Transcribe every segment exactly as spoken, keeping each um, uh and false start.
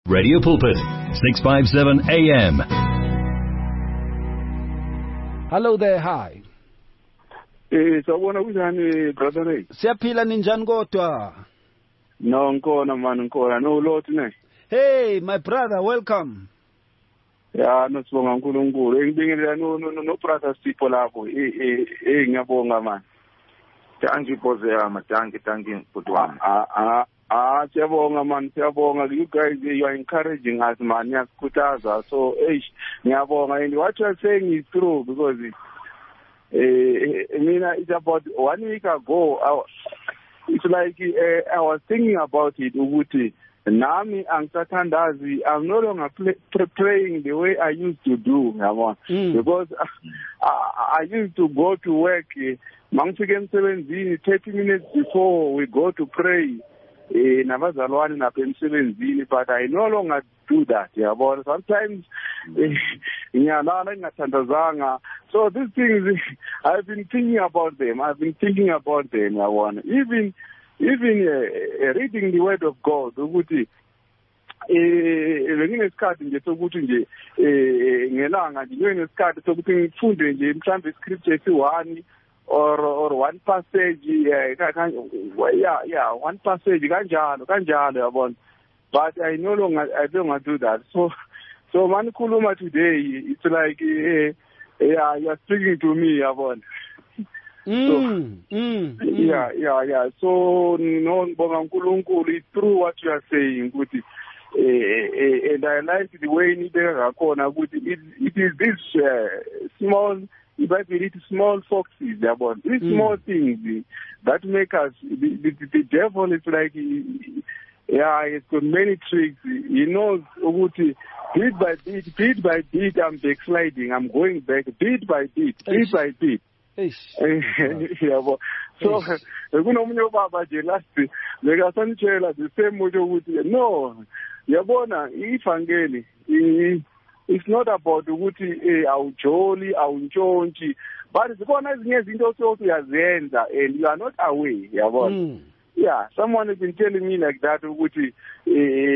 Radio Pulpit, six fifty-seven A M. Hello there, hi. Eh sawubona kunjani brother Ray? Siyaphila ninjani kodwa? No ngikona man ngikona no lot ne. Hey my brother, welcome. Ya no sibonga uNkulunkulu. Engibingelela no no no brother Sipho lapho. Eh eh eh ngiyabonga man. Thank you Pozea ma thank you thank you Putwana. Ah ah ah siyabonga man siyabonga. You guys you are encouraging us man. Niyasikhuthaza. So eh ngiyabonga and what you are saying is true because uh, Mina, it's about one week ago. I, it's like uh, I was thinking about it. Uguti, Nami and Satandazi, I'm no longer play, play, playing the way I used to do, mm. because I, I used to go to work. Mangsigen seventeen, thirty minutes before we go to pray. Nabazalwane na pensilenzini, but I no longer do that. Yeah, but sometimes ngiyalala ngingathandazanga. So these things I've been thinking about them. I've been thinking about them. I want even even uh, reading the word of God. Ukuthi eh nginesikhathi nje sokuthi nje eh ngelanga nje nginesikhathi sokuthi ngifunde nje mhlambe scripture esi-one or or one passage yeah yeah yeah one passage kanjalo kanjalo yabona, but I no longer I don't want to do that. So so manikhuluma today it's like uh, yeah you are speaking to me yabona. Mm, so, mm, mm. yeah yeah yeah so no ngibonga uNkulunkulu, it's true what you are saying ukuthi uh, uh, and I like the way nibeka khona ukuthi it, it is this uh, small but we need small foxes about these mm. small things that make us the, the, the devil is like yeah it's got many tricks. He knows Uguti, bit by bit bit by bit I'm backsliding, I'm going back bit by bit bit by bit. Yeah, but so kunomunye baba nje last bekasanitshela the same way ukuthi no yabona ivangeli it's not about ukuthi eh awujoli awuntshontshe, but zikhona ezinye izinto sokuthi uyazenza and you are not aware yabona. mm. Yeah, someone has been telling me like that ukuthi eh,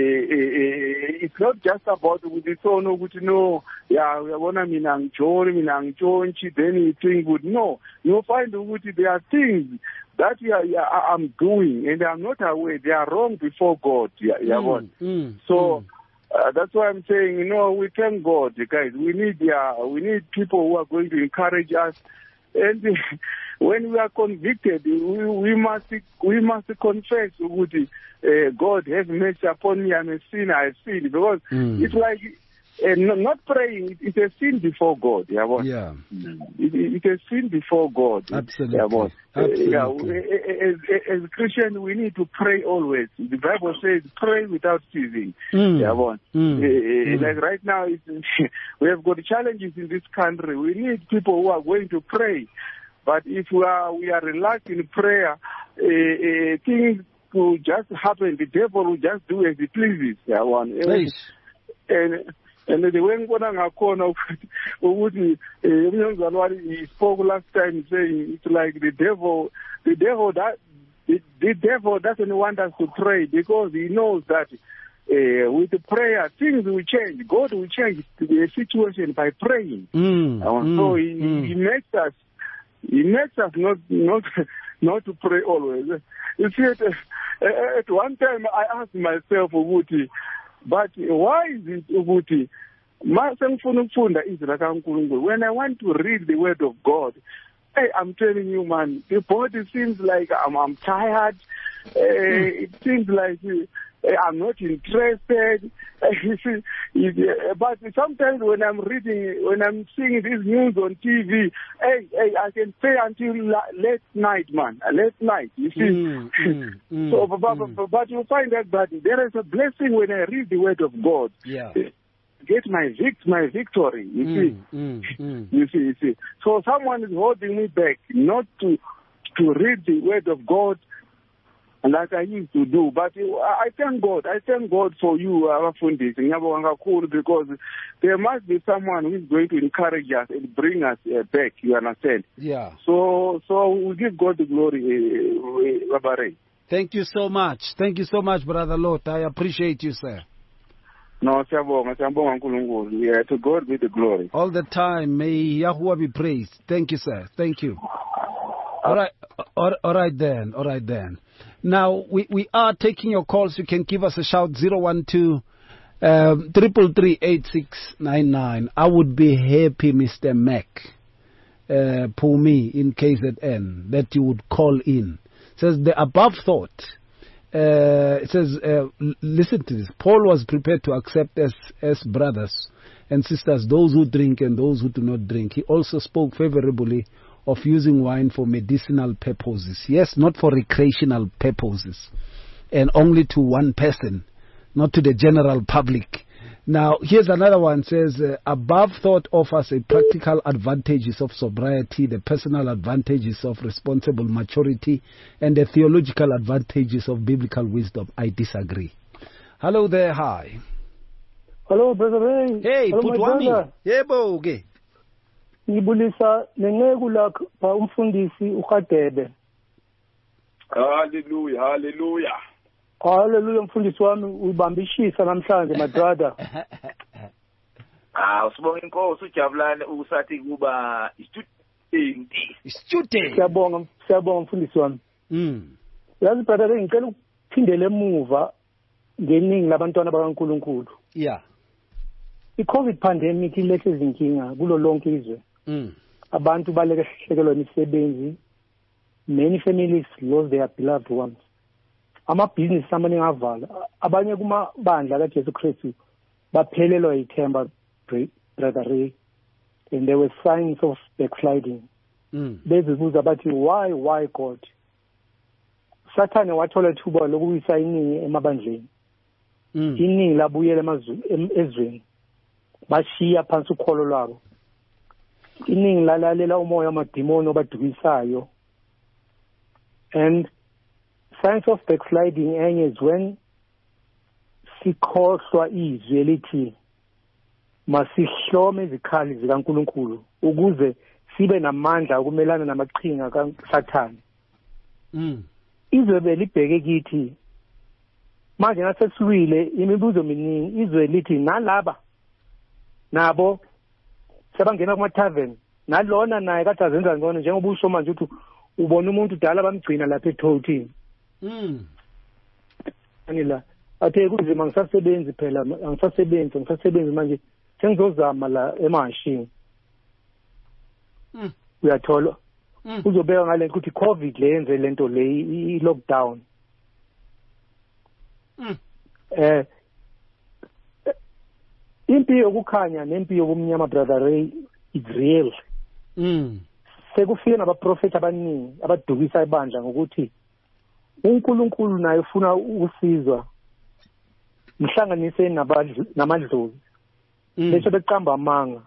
eh, it's not just about ukuthi so no ukuthi no yeah uyabona mina ngijoli mina ngitshontshe then you think good. No, you find ukuthi there are things that yeah, yeah, I'm doing and I'm not aware they are wrong before God. Yeah, yabona. mm. mm. So mm. Uh, that's why I'm saying, you know, we thank God, guys. We need, uh, we need people who are going to encourage us. And when we are convicted, we, we must, we must confess, uh, God have mercy upon me. I'm a sinner. I've sinned. Because mm. it's like uh, not praying. It's a sin before God. Yeah. yeah. It, it's a sin before God. Absolutely. Yeah, Absolutely. Uh, yeah, as, as Christians, we need to pray always. The Bible says, pray without ceasing. Mm. Yeah, uh, mm. Uh, like right now, it's, we have got challenges in this country. We need people who are going to pray. But if we are we are relaxed in prayer, uh, uh, things will just happen. The devil will just do as he pleases. Yeah, one. And and the way ngibona ngakhona ukuthi umnyangazalwane he spoke last time saying it's like the devil the devil that the, the devil doesn't want us to pray because he knows that uh, with the prayer things will change. God will change the situation by praying. Mm, uh, mm, so he, mm. he makes us he makes us not not not to pray always. You see, at, at one time I asked myself, Uguti, but why is it Uguti? When I want to read the word of God, hey, I'm telling you, man, the body seems like I'm, I'm tired. Uh, it seems like uh, I'm not interested. But sometimes when I'm reading, when I'm seeing this news on T V, hey, hey, I can stay until late night, man, late night. You see. Mm, mm, mm, so, but, mm. but, but you find that, that there is a blessing when I read the word of God. Yeah. Get my vict, my victory. You mm, see, mm, mm. you see, you see. So someone is holding me back not to to read the word of God like I used to do. But I thank God. I thank God for you, our fundis, because there must be someone who is going to encourage us and bring us uh, back. You understand? Yeah. So, so we give God the glory, uh, Baba Ray. Thank you so much. Thank you so much, Brother Lot. I appreciate you, sir. No, siyabonga, siyabonga uNkulunkulu. Yeah, to God be the glory. All the time. May Yahuwah be praised. Thank you, sir. Thank you. All right. All, all right then. All right then. Now, we, we are taking your calls. You can give us a shout, zero one two, triple three, eight six nine nine. I would be happy, Mister Mac, uh, Pumi in K Z N, that you would call in. It says the above thought. Uh, it says, uh, listen to this. Paul was prepared to accept as, as brothers and sisters those who drink and those who do not drink. He also spoke favorably of using wine for medicinal purposes. Yes, not for recreational purposes. And only to one person, not to the general public. Now, here's another one. Says, uh, above thought offers a practical advantages of sobriety, the personal advantages of responsible maturity, and the theological advantages of biblical wisdom. I disagree. Hello there, hi. Hello, Brother Ray. Hey, Hello, Putwami. Yebo, okay. Ngibulisa nenceku lakho ba umfundisi uHadebe. Hallelujah, hallelujah. Hallelujah, mfundisi wami ubambishisa namhlanje my brother. Ah, usibonga inkosi ujabulane usathi kuba student. Student. Siyabonga, siyabonga mfundisi wami. Mm. Yazi brother ngicela ukuphindele emuva ngeningi labantwana bakaNkulunkulu. Yeah. I-COVID pandemic ilethe izinkinga kulo lonke izwe. Mm. Abantu balekehlekelwa imisebenzi. Many families lost their beloved ones. Amabhizinisi amaningi avala. Abanye kumabandla kaJesu Kristu baphelelwa ithemba, brother Ray, and there were signs of backsliding. Mm. Bezibuza bathi why why God? Sathane wathola ithuba lokuyisa iningi emabandleni. Mm. Iningi labuyela emazweni ezweni. Bashiya phansi ukholo lwabo. Iningi lalalela umoya wamadimoni obadukisayo. And signs of backsliding enye is when sikhohlwa izwi elithi masihlome izikhali zikaNkulunkulu ukuze sibe namandla ukumelana namaqhinga kaSathane. Mm. Izwe belibheke kithi manje nasesiwile imibuzo miningi. Izwe lithi nalaba nabo sebangena kuma tavern nalona naye kade azenza ngcono njengoba usho manje ukuthi ubona umuntu dala bamgcina lapha ethotini. Mm. Anila athe kunzima ngisasebenzi phela angisasebenzi ngisasebenzi manje sengizozama la emashini. Mm. Uyathola Mm. uzobeka ngale ukuthi COVID lenze lento le i lockdown. Mm. Eh impi yokukhanya nempi yobumnyama brother Ray is real. Mm. Sekufika nabaprofeti abaningi abadukisa ibandla ngokuthi uNkulunkulu naye ufuna ukusizwa mhlanganise namadlozi bese beqamba amanga.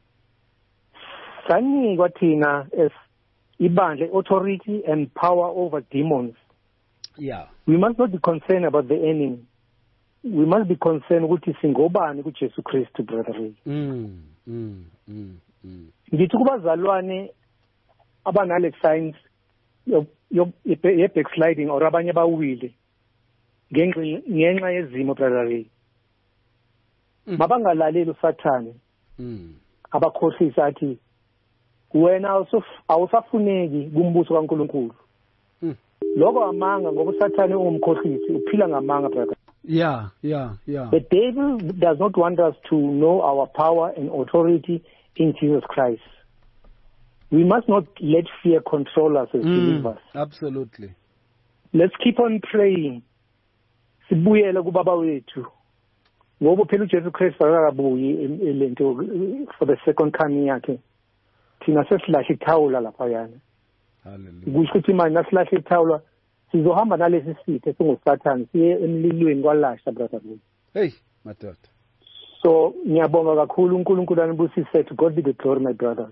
Sanikwa thina as ibandla authority and power over demons. Yeah. We must not be concerned about the enemy. We must be concerned ukuthi singobani kuJesu Kristu brother Ray. Mm. Mm. Mm. Mm. Ngithi kubazalwane abanale signs yo ye backsliding or abanye bawile ngenxa ngenxa yezimo brother Ray. Mabangalaleli uSathane. Mm. Abakhohlisa athi wena awusafuneki kumbuso kaNkulunkulu. Mm. Lokho amanga ngoba uSathane ungumkhohlisi uphila ngamanga brother. Yeah, yeah, yeah. The devil does not want us to know our power and authority in Jesus Christ. We must not let fear control us as Mm, believers. absolutely. Let's keep on praying. Sibuyele kubaba wethu. Ngoba phela uJesu Kristu akabuyi lento for the second coming yakhe. Thina sesilahle ithawula lapha yana. Hallelujah. Kusho ukuthi manje nasilahle ithawula sizohamba nalesi sithe singuSathane siye emlilweni kwalasha brother. Hey, madoda. So ngiyabonga kakhulu uNkulunkulu anibusise. To God be the glory, my brothers.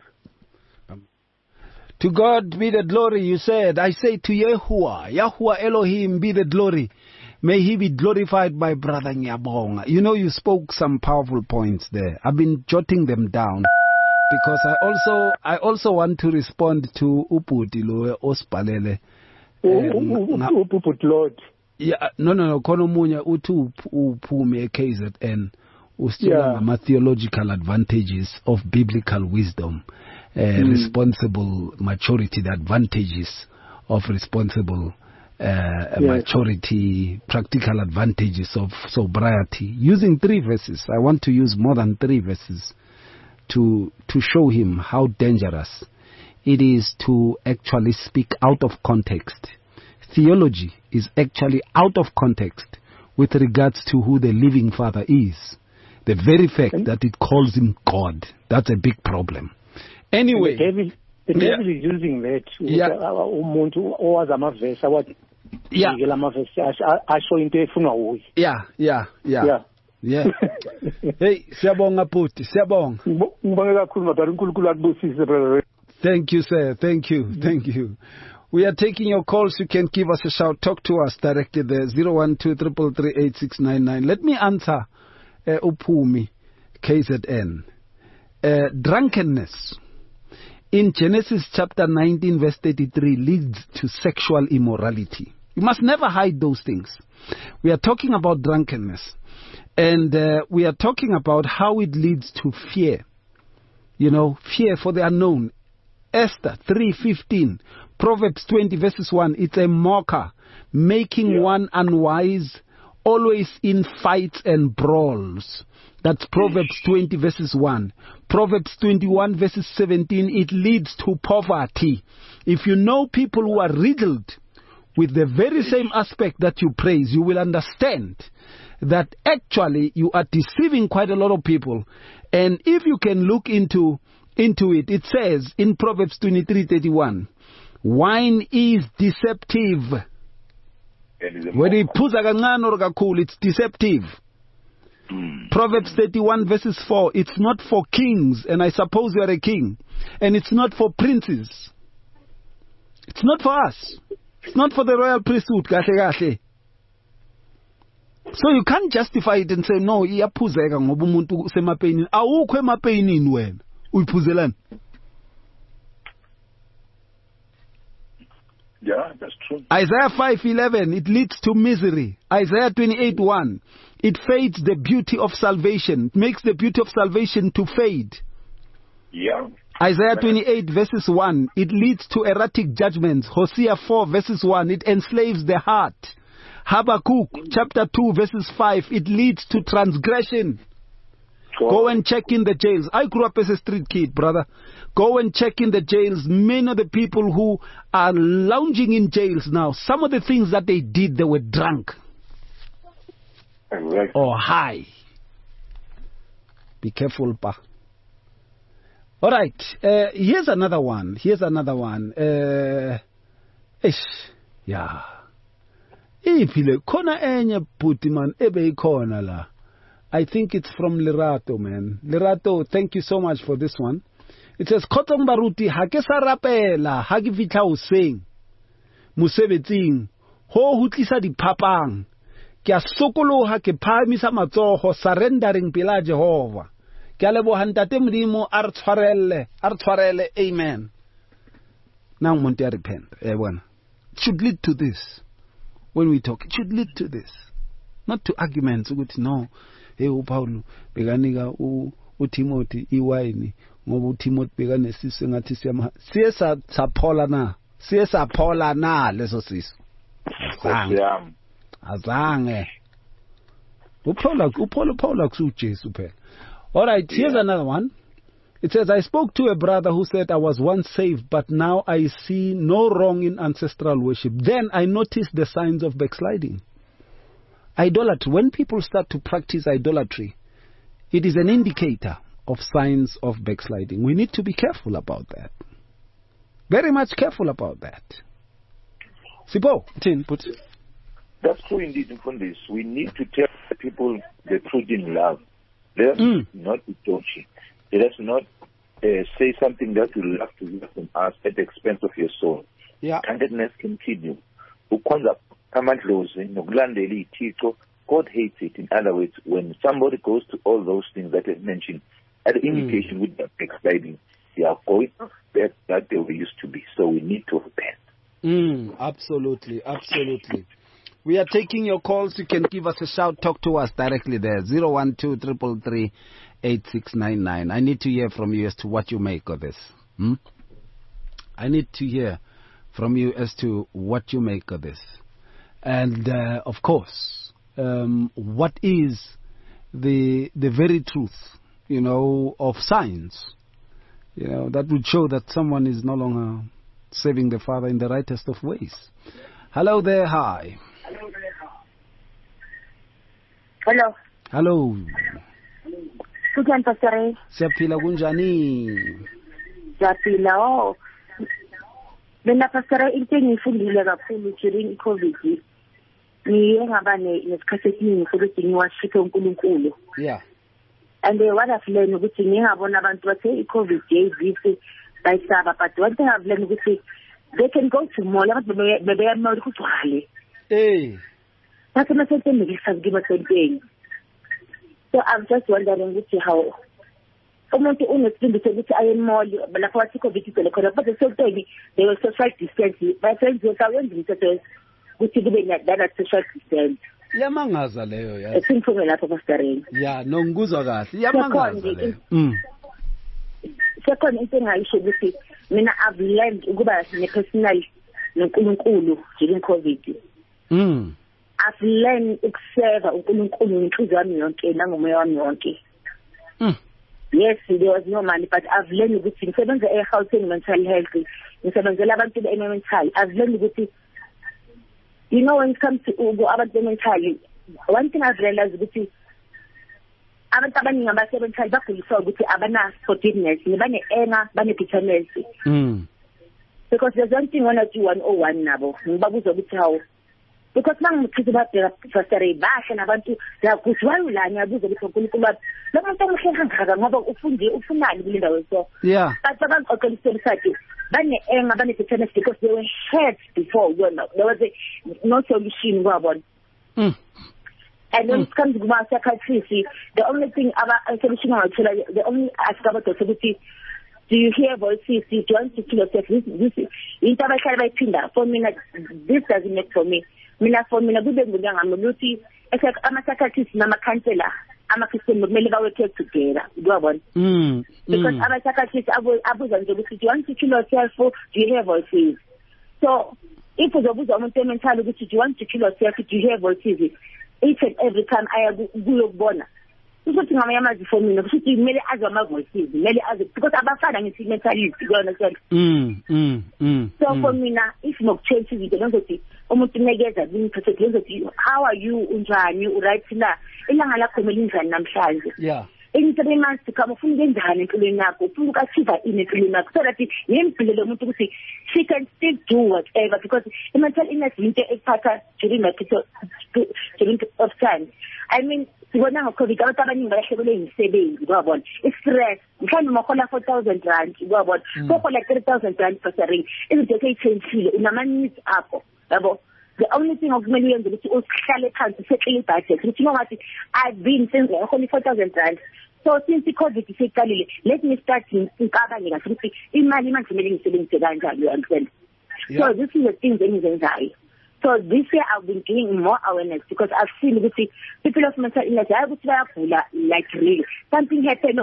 To God be the glory, you said. I say to Yahuwah, Yahuwah Elohim be the glory. May he be glorified, my brother Nyabonga. You know, you spoke some powerful points there. I've been jotting them down because I also I also want to respond to Uputi Loe Ospalele. Uputi Lord. Yeah, no, no, no. Kono munya utu uphume K Z N. Ustila Yeah. ngama theological advantages of biblical wisdom, uh, Mm. responsible maturity, the advantages of responsible uh, maturity, practical advantages of sobriety. Using three verses, I want to use more than three verses to to show him how dangerous it is to actually speak out of context. Theology is actually out of context with regards to who the living Father is. The very fact that it calls him God, that's a big problem. Anyway, the devil, the Yeah. devil is using that. Yeah. Umuntu owazi amavesi awathi Yeah. ngeke lamavesi asho into efuna uyi. yeah, yeah, yeah, Yeah. yeah. Hey, siyabonga bhuti, siyabonga. Ngibonge kakhulu madala uNkulunkulu akubusise brother. Thank you, sir. Thank you. Thank you. We are taking your calls. You can give us a shout. Talk to us directly there. zero one two, three three three, eight six nine nine. Let me answer uh, Upumi, K Z N. Uh, drunkenness in Genesis chapter nineteen verse thirty-three leads to sexual immorality. You must never hide those things. We are talking about drunkenness. And uh, we are talking about how it leads to fear. You know, fear for the unknown. Esther three fifteen, Proverbs twenty verses one, it's a mocker, making Yeah. one unwise, always in fights and brawls. That's Proverbs twenty verses one. Proverbs twenty-one verses seventeen, it leads to poverty. If you know people who are riddled with the very same aspect that you praise, you will understand that actually you are deceiving quite a lot of people. And if you can look into into it, it says in Proverbs twenty-three thirty-one, wine is deceptive. When it pulls it's deceptive. Mm. Proverbs thirty-one verses four, it's not for kings, and I suppose you are a king, and it's not for princes. It's not for us. It's not for the royal priesthood. Kahle kahle. So you can't justify it and say, no, iyaphuzeka ngoba umuntu usemapeyinini. Awukho emapeyinini wena. Uyiphuzelani? Yeah, that's true. Isaiah five eleven, it leads to misery. Isaiah twenty-eight one, it fades the beauty of salvation. It makes the beauty of salvation to fade. Yeah. Isaiah twenty-eight verses one, it leads to erratic judgments. Hosea four verses one, it enslaves the heart. Habakkuk chapter two verses five, it leads to transgression. Go and check in the jails. I grew up as a street kid, brother. Go and check in the jails. Many of the people who are lounging in jails now, some of the things that they did, they were drunk Exactly. or high. Be careful, pa. All right. Uh, here's another one. Here's another one. Uh, ish. Yeah. Iphile khona enye bhuti man ebe ikhona la. I think it's from Lerato, man. Lerato, thank you so much for this one. It says, Khotong Baruti, ha ke sa rapela, ha ke fitla hoseng, mosebetsing, ho ho tlisa diphapang, ke a sokoloha ke phahamisa matsoho, surrendering pela Jehova. Ke a leboha ntate Modimo a re tshwarelle, a re tshwarelle, amen. Now umuntu ya repent. Eh bona. It should lead to this. When we talk, it should lead to this. Not to arguments ukuthi no. Hey uPaul bekanika u uTimothy iwine ngoba uTimothy bekanesisi ngathi siyama siye saphola na siye saphola na leso siso azange Yeah. azange uPaul uPaul Paul kusuJesu phela. All right, here's Yeah. another one. It says, I spoke to a brother who said I was once saved, but now I see no wrong in ancestral worship. Then I noticed the signs of backsliding. Idolatry. When people start to practice idolatry, it is an indicator of signs of backsliding. We need to be careful about that. Very much careful about that. Sipo, tin, put. That's true indeed, Mfundis. We need to tell people the truth in love. Let us Mm. not be touchy. Let us not uh, say something that will love to hear from us at the expense of your soul. Yeah. Kindness can kill you. Ukwenza amandlozi nokulandela ithixo, God hates it. In other words, when somebody goes to all those things that I mentioned, at the indication with the backsliding, they are going back that they were used to be. So we need to repent. Mm, absolutely, absolutely. We are taking your calls. You can give us a shout. Talk to us directly there. zero one two, three three three, eight six nine nine. I need to hear from you as to what you make of this. Hmm? I need to hear from you as to what you make of this. And, uh, of course, um, what is the the very truth, you know, of science, you know, that would show that someone is no longer serving the Father in the rightest of ways. Hello there, hi. Hello. Hello. Kujan Pastor. Siyaphila kunjani? Siyaphila. Oh. Mina Pastor into ngifundile kakhulu during COVID. Niye ngaba nesikhathi esiningi sokuthi ngiwashike uNkulunkulu. Yeah. And uh, what I've learned ukuthi ngingabona abantu bathe iCovid this bayisaba, but one thing I've learned ukuthi they can go to mall abantu bebeya mall kugcwale. Eh. That's what I'm saying, give us something. So I'm just wondering ukuthi how umuntu unesibindi sokuthi aye mall lapho wathi COVID ile khona, but the same thing they were social distance. My friends were saying ukuthi ukuthi kube that social distance. Yamangaza leyo yazi. Esimfume lapho pastoreni. Yeah, no ngikuzwa kahle. Yamangaza leyo. Mm. Second into engayisho ukuthi mina I've learned ukuba ne personal noNkulunkulu during COVID. Mm. I've learned ukuserva uNkulunkulu ngenhliziyo yami yonke nangomoya wami wonke. Mm. Yes, there was no money, but I've learned ukuthi ngisebenza e-Gauteng mental health. Ngisebenzela abantu be-mental. I've learned ukuthi, you know, when it comes to abantu mentally, one thing I've realized ukuthi abantu abaningi abasebenzayo baguliswa ukuthi abana forgiveness, bane anger, bane bitterness. Mm. Because there's one thing when I do one oh one nabo, ngibabuza ukuthi how. Because mangithithi babheka pastor bahle nabantu yakuzwa ulanya abuza ukuthi uNkulunkulu wathi lo muntu omhlenga ngaka ngoba ufunde ufunani kule ndawo so. Yeah. But abanqoqelisela sathi bane anger, bane bitterness because they were hurt before, you know. There was a, no solution kwabona. Mm. And when mm. it comes to my psychiatrist, the only thing about solution I tell you, the only ask about the solution, do you hear voices? Do you want to kill yourself? This, this, for me, this doesn't make for me. Mina for me, na good thing I'm looking. It's like I'm a psychiatrist, I'm a counselor, I'm a Christian, but maybe we work together. Go on. Mm. Because mm. I'm a psychiatrist, I will, I will, do you want to kill yourself? Do you hear voices? So, if you want to mental, do you want to kill yourself? Do you hear voices? Each and every time I go to bona. Ukuthi ngamayamazi for mina ukuthi kumele azwe amavoices, kumele azwe because abafana ngithi mentalist, you understand? Mm mm mm. So mm. for mina if no change izinto lengothi umuntu nekeza kimi protect lengothi how are you unjani right na ilanga lakho kumele injani namhlanje. Yeah. In three months to come ufuna ukwenzani empilweni yakho, ufuna ukachiva in empilweni yakho so that ngempilele umuntu ukuthi she can still do whatever because mental illness into ekuphatha during my during of time. I mean sibona ngo-COVID abantu abaningi balahlekelwe imisebenzi kwabona i-stress mhlawumbe umakhola four thousand rand kwabona sohola three thousand rand pasering izinto seyitshentshile unama-needs akho yabo. The only thing okumele uyenze ukuthi usihlale phansi usettle ibudget ukuthi you know what I've been since only four thousand rand. So since i-COVID isiqalile let me start ngikabanye kahle ukuthi imali manje kumele ngisebenzise kanjani, you understand? So this is the things engizenzayo. So this year I've been doing more awareness because I've seen that people of mental illness, I would say, like really, something happened.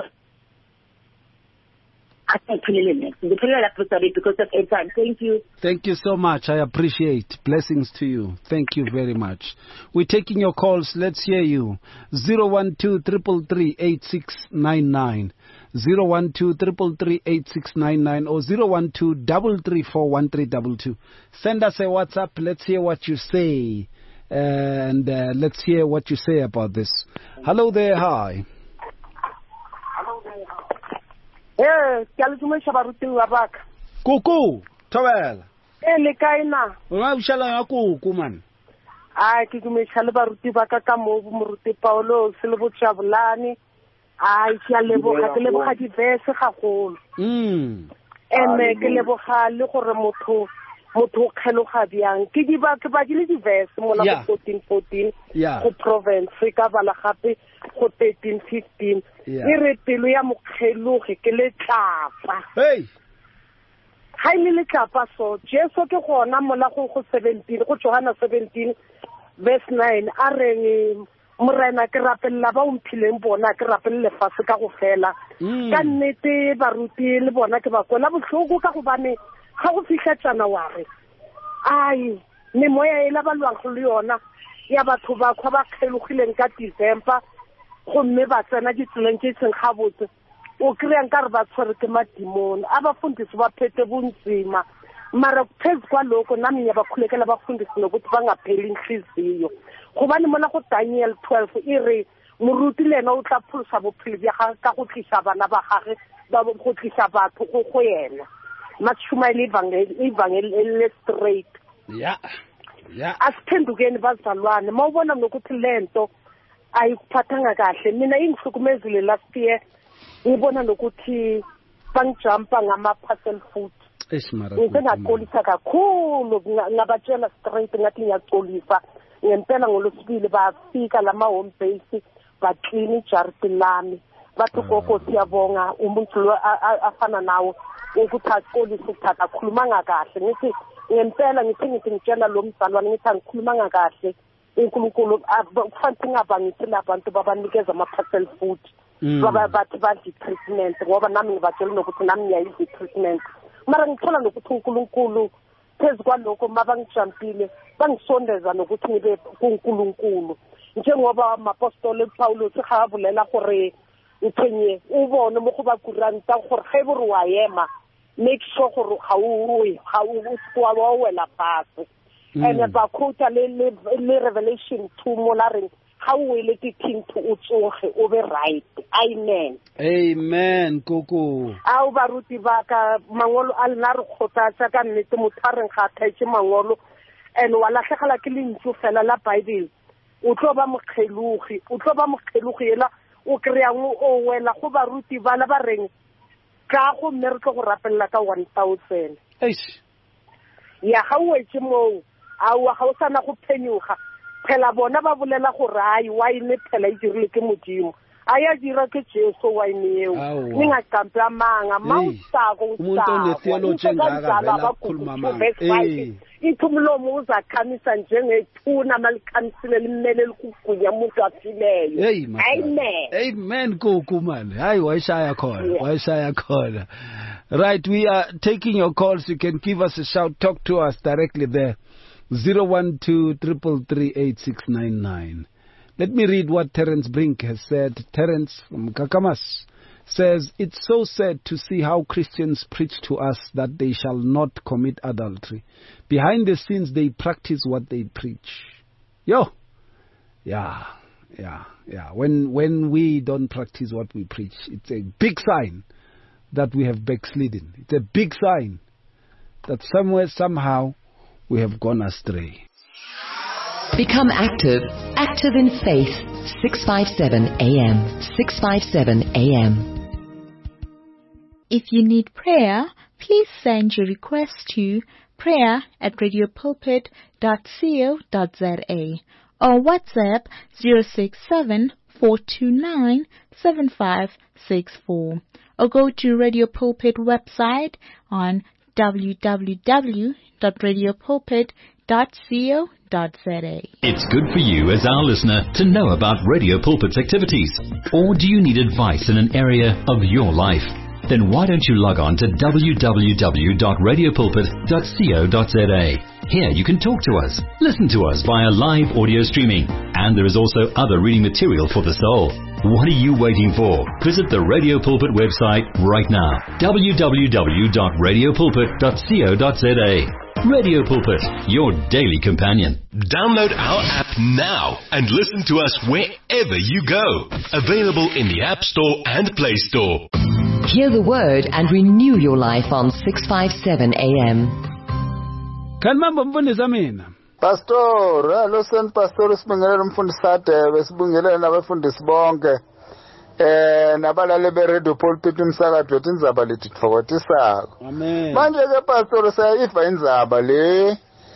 I can't tell you because of a time. Thank you. Thank you so much. I appreciate. Blessings to you. Thank you very much. We're taking your calls. Let's hear you. zero one two, three three three, eight six nine nine. zero one two, three three three, eight six nine nine or zero one two, three three four, one three two two. Send us a WhatsApp. Let's hear what you say. And uh, let's hear what you say about this. Hello there. Hi. Hello there. Hi. Eh, kyalutuma shabaruti wabaka. Kuku, tawela. Eh, le kaina. Wa ushala ya kuku man. Ai, kikumeshala baruti baka ka mo muruti Paulo silebo chabulani. Ai, kyalebo ka lebo ga di verse gagolo. Mm. Ene ke lebo ga le gore motho motho khelo ga biang. Ke di ba ke ba di le di verse mo la fourteen fourteen. Yeah. Go province ka bala gape go thirteen fifteen. E re pelo ya mokgeloge ke le tlapa. Hey. Ha ile le tlapa so Jesu ke gona mola go go seventeen go Johana seventeen verse nine a reng morena ke rapella ba umphileng bona ke rapelle fase ka go fela ka nnete baruti le bona ke ba kola bohloko ka go bane ga go fihla tsana wa re ai ne moya ela ba lwang go le yona ya batho ba khwa ba kgelogileng ka December go mme ba tsena ditseleng ke tseng ga botse o kreang ka re ba tshwere ke madimoni abafundisi baphethe bunzima mara phezu kwaloko nami ngiyabakhulekela abafundisi nokuthi bangapheli inhliziyo gobane mona go Daniel twelve e re moruti lena o tla pholosa bophelo bja ga ka go tlisha bana ba gage ba go tlisha batho go go yena matshuma ile evangeli le straight yeah yeah asiphendukeni bazalwane mawubona nokuthi lento ayikuphathanga kahle mina ingihlukumezile last year ngibona nokuthi bangijumpa ngama parcel food esimara ngizengaqolisa kakhulu ngabatshela straight ngathi ngiyacolisa ngempela ngolosibili bafika lama home base baclean ijardi lami bathi gogo siyabonga umuntu lo afana nawo ukuthi asicolisa ukuthatha khuluma ngakahle ngithi ngempela ngithi ngithi ngitshela lo mzalwane ngithi angikhuluma ngakahle uNkulunkulu kufanele ngabangithi labantu babanikeza ama parcel food baba bathi badli treatment ngoba nami ngibatshela nokuthi nami ngiyayidli treatment mara ngithola nokuthi uNkulunkulu phezu kwalokho mabangijampile bangisondeza nokuthi ngibe kuNkulunkulu njengoba amapostoli Paulos ga bolela gore uthenye ubone mo go ba kuranta gore ge bo re wa yema make sure gore ga o ga o skwa wa wela pase and ba quote le le Revelation two mo la reng ga o ile ke king to o tsoge o be right amen amen koko a o baruti ba ka mangolo a lena re khotsa ka nnete mothareng ga thaitse mangolo and wala tlhagala ke lentso fela la Bible o tlo ba mokgelugi o tlo ba mokgelugi ela o kreang o wela go baruti ba la ba reng ka go mme re tlo go rapella ka one thousand eish ya ga o etse mo a wa ga o sana go phenyuga phela bona ba bolela go rai wa ine phela e dirile ke modimo aya dira ke Jesu wa ine eo ninga kampa manga mausako umuntu one theology ngaka vela khuluma manga eh ithumulomo uzakhamisa njengethuna malikhanisile limele likugunya umuntu afileyo amen amen koko man hayi wayishaya khona wayishaya khona right we are taking your calls you can give us a shout talk to us directly there zero one two three three eight six nine nine. Let me read what Terence Brink has said. Terence from Kakamas says, it's so sad to see how Christians preach to us that they shall not commit adultery. Behind the scenes, they practice what they preach. Yo! Yeah, yeah, yeah. When, when we don't practice what we preach, it's a big sign that we have backslidden. It's a big sign that somewhere, somehow, we have gone astray. Become active. Active in Faith. six fifty-seven A M. six fifty-seven A M. If you need prayer, please send your request to prayer at radiopulpit dot co dot za or WhatsApp zero six seven, four two nine, seven five six four or go to Radio Pulpit website on w w w dot radio pulpit dot co dot za. It's good for you as our listener to know about Radio Pulpit's activities. Or do you need advice in an area of your life? Then why don't you log on to w w w dot radio pulpit dot co dot za. Here you can talk to us, listen to us via live audio streaming, and there is also other reading material for the soul. What are you waiting for? Visit the Radio Pulpit website right now, w w w dot radio pulpit dot co dot za. Radio Pulpit, your daily companion. Download our app now and listen to us wherever you go. Available in the App Store and Play Store. Hear the word and renew your life on six fifty-seven A M. Kan mambo mfundisi mina. Pastor, hello son pastor sibingelela umfundisi Adebe sibingelela nabafundisi bonke. Eh nabalale be Radio Pulpit umsakazo wethi indzaba lethi thokotisako. Amen. Manje ke pastor sayiva indzaba le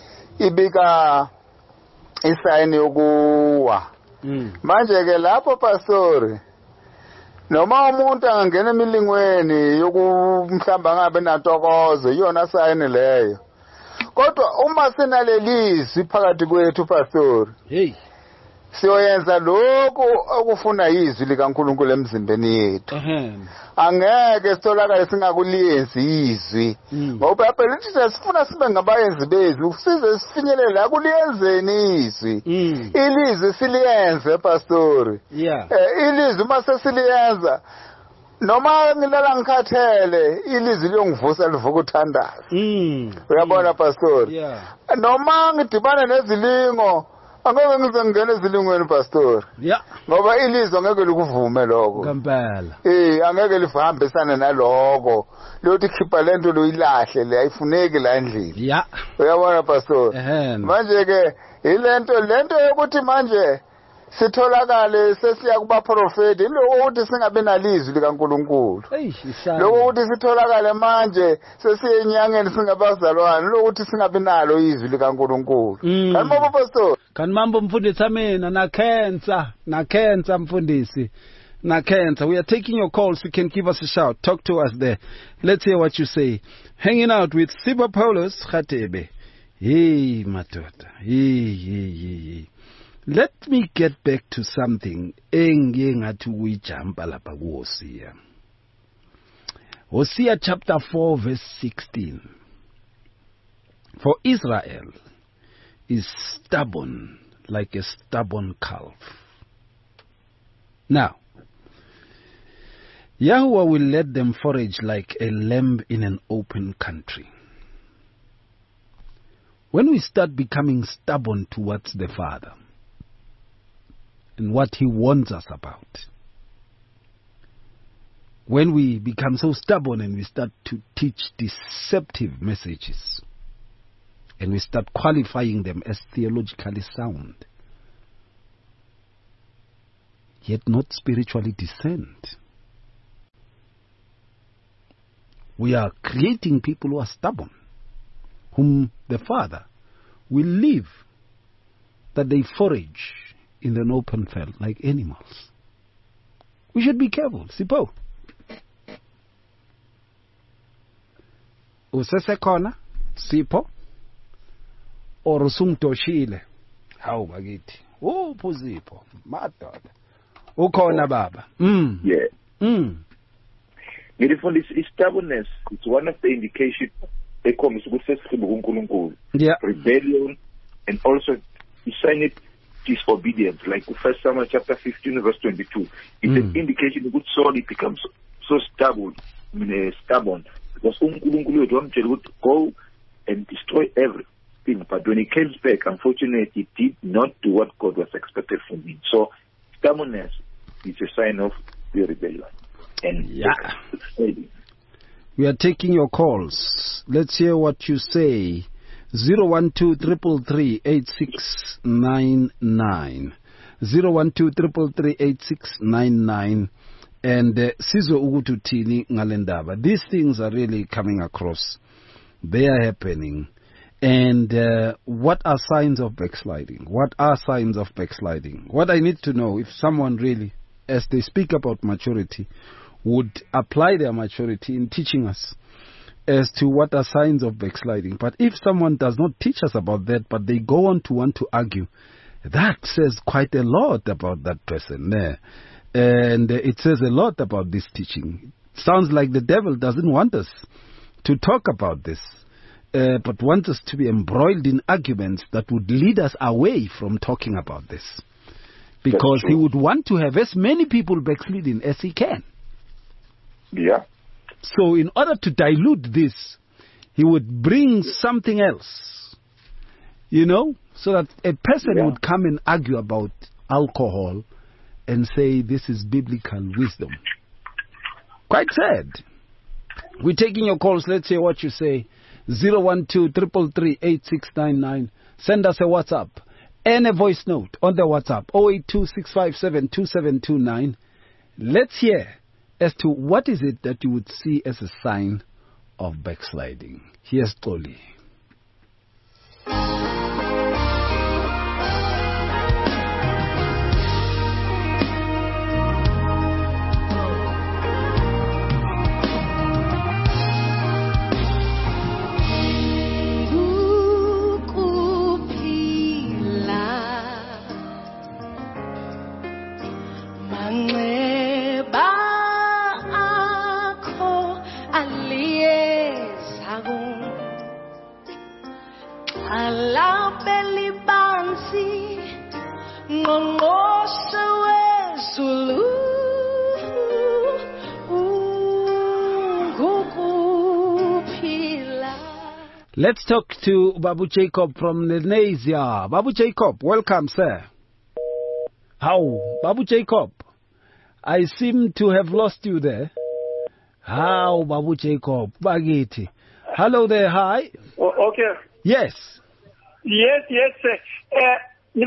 ibika isayini yokuwa. Mm. Manje ke lapho pastor noma umuntu angangena emilingweni yokumhlamba ngabe nantokozo iyona sayini leyo. kodwa uma sinalelizwi phakathi kwethu pastor hey siyoyenza lokho okufuna izwi likaNkulunkulu emzimbeni yethu angeke sitholakale singakuliyenzi izwi ngoba phela lithi sifuna sibe ngabayenzi bezwi size sifinyelele la kuliyenzeni izwi ilizwi siliyenze pastor yeah ilizwi mase siliyenza noma ngilala ngikhathele ilizwi liyongivusa livuka uthandaza uyabona pastor yeah noma ngidibana nezilingo angeke ngize ngene ezilingweni pastor yeah ngoba ilizwi angeke likuvume lokho ngempela eh angeke livahambisane naloko lothi khipha lento loyilahle le ayifuneki la endlini yeah uyabona pastor manje ke ilento lento yokuthi manje sitholakale sesiya kuba prophet lokho ukuthi singabe nalizwi likaNkuluNkulu lokho ukuthi sitholakale manje sesiye enyangeni singabazalwane lokho ukuthi singabe nalo izwi likaNkuluNkulu kanimambo pastor kanimambo mfundisi amena na cancer na cancer mfundisi na cancer. We are taking your calls. You can give us a shout. Talk to us there. Let's hear what you say. Hanging out with Siba Paulus Khatebe. Hey matota. Hey hey hey. Let me get back to something engiye ngathi uyijampa lapha kuHosea. Hosea chapter four verse sixteen. For Israel is stubborn like a stubborn calf. Now, Yahweh will let them forage like a lamb in an open country. When we start becoming stubborn towards the Father and what He warns us about, when we become so stubborn and we start to teach deceptive messages and we start qualifying them as theologically sound, yet not spiritually discerned, we are creating people who are stubborn, whom the Father will leave that they forage in an open field like animals. We should be careful. Sipo. Usesekona, Sipo, or usungitoshile. Hawu bakithi. Upho Sipho, madoda. Ukhona baba. Mm. Yeah. Mm. Beautiful, is stubbornness. It's one of the indications they come to yeah. rebellion, and also you sign it disobedience. Like First Samuel chapter fifteen, verse twenty-two. It's mm. an indication that good soul it becomes so stubborn, I mean, uh, stubborn because Unkulunkulu would go and destroy everything. But when he came back, unfortunately, he did not do what God was expected from him. So stubbornness is a sign of the rebellion. And yeah. We are taking your calls. Let's hear what you say. zero one two three three eight six nine nine. zero one two three three eight six nine nine. And Sizo Ugututini Ngalendaba. These things are really coming across. They are happening. And uh, what are signs of backsliding? What are signs of backsliding? What I need to know, if someone really, as they speak about maturity, would apply their maturity in teaching us as to what are signs of backsliding. But if someone does not teach us about that, but they go on to want to argue, that says quite a lot about that person there. And it says a lot about this teaching. It sounds like the devil doesn't want us to talk about this, uh, but wants us to be embroiled in arguments that would lead us away from talking about this. Because he would want to have as many people backsliding as he can. Yeah. So in order to dilute this, he would bring something else, you know, so that a person yeah. would come and argue about alcohol and say this is biblical wisdom. Quite sad. We're taking your calls. Let's hear what you say. zero one two three three eight six nine nine. Send us a WhatsApp and a voice note on the WhatsApp zero eight two six five seven two seven two nine. Let's hear as to what is it that you would see as a sign of backsliding. Here's Toli. Let's talk to Babu Jacob from Lenasia. Babu Jacob, welcome, sir. How? Babu Jacob, I seem to have lost you there. How, Babu Jacob? Bagiti. Hello there, hi. Oh, okay. Yes. Yes, yes, sir. Uh,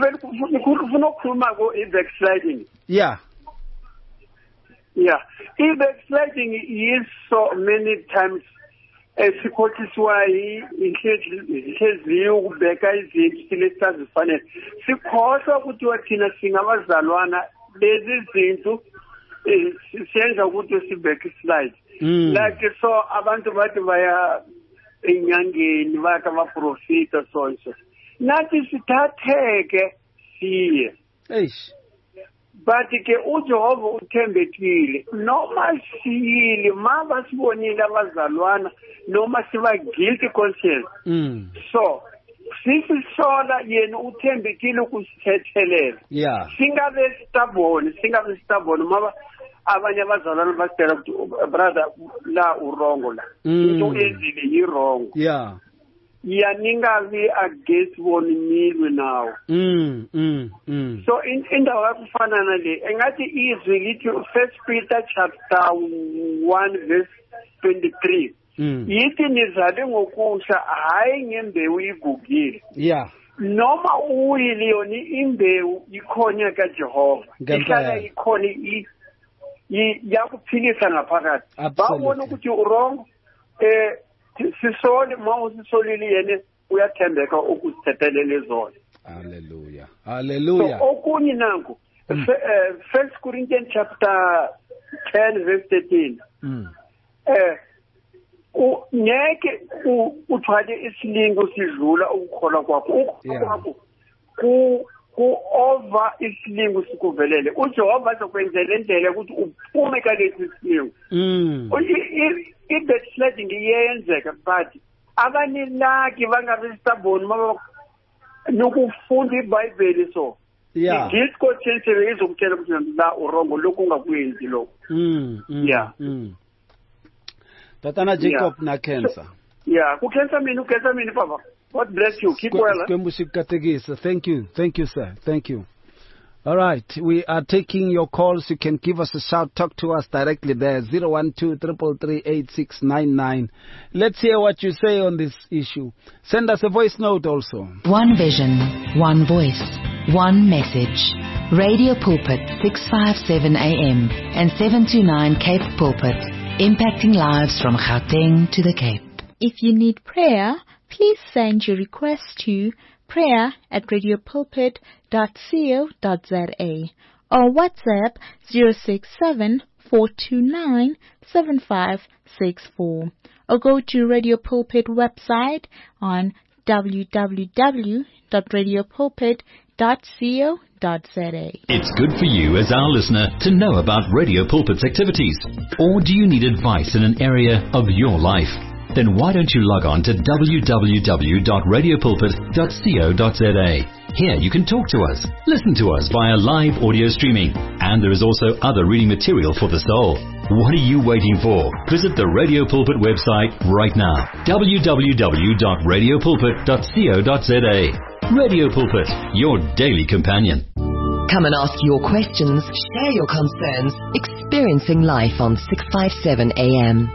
backsliding. Yeah. Yeah. If backsliding is so many times esikhohliswa inhliziyo ukubheka izinto lesizifanele sikhohlwa ukuthi wathina singabazalwana lezi zinto siyenza ukuthi sibackslide like so abantu bathi baya enyangeni baka abaprofita so so nathi sithatheke siye eish but ke uJehova uthembekile noma siyile maba sibonile abazalwana noma siba guilty conscience mm. so sisi sola yena uthembekile ukusithethelela yeah singabe stubborn singabe stubborn maba abanye abazalwana basitela ukuthi brother la urongo la into ezile yirong yeah yeah ningabe against one milwe now mm mm mm so in indawo yakufana nale engathi izwi lithi First Peter chapter one verse twenty-three mm. yithi nizale ngokusha hayi ngembewu igugile yeah noma uyiliyoni imbewu ikhonya kaJehova ihlala ikhona i yakuphilisa ngaphakathi bawona ukuthi urongo eh sisole ma usisolile yena uyathembeka ukusithethelela zona. Hallelujah. Hallelujah. So okunye nanku mm. uh, First Corinthians chapter ten verse thirteen. Mm. Eh ngeke uthwale isilingo sidlula ukukholwa kwakho ukukholwa kwakho ku ku over isilingo sikuvelele uJehova azokwenzela indlela ukuthi uphume kalesi isilingo. Mm. I backsliding iyenzeka but abanilaki bangabe stubborn mama nokufunda iBhayibheli so yeah guilt conscience izokutshela ukuthi la urongo lokhu ungakwenzi lokho. Mm. Yeah. Mm. Tatana Jacob yeah. na cancer. Yeah, ku cancer mini cancer mini papa. God bless you. Keep well. Thank you. Thank you, sir. Thank you. All right. We are taking your calls. You can give us a shout. Talk to us directly there. zero one two, three three three, eight six nine nine. Let's hear what you say on this issue. Send us a voice note also. One vision, one voice, one message. Radio Pulpit, six fifty-seven A M and seven to nine Cape Pulpit. Impacting lives from Gauteng to the Cape. If you need prayer, please send your request to prayer at radiopulpit dot co dot za or WhatsApp zero six seven, four two nine, seven five six four or go to Radio Pulpit website on w w w dot radiopulpit dot co dot za. It's good for you as our listener to know about Radio Pulpit's activities. Or do you need advice in an area of your life? Then why don't you log on to w w w dot radio pulpit dot co dot za. Here you can talk to us, listen to us via live audio streaming, and there is also other reading material for the soul. What are you waiting for? Visit the Radio Pulpit website right now, w w w dot radio pulpit dot co dot za. Radio Pulpit, your daily companion. Come and ask your questions, share your concerns, experiencing life on six fifty-seven A M.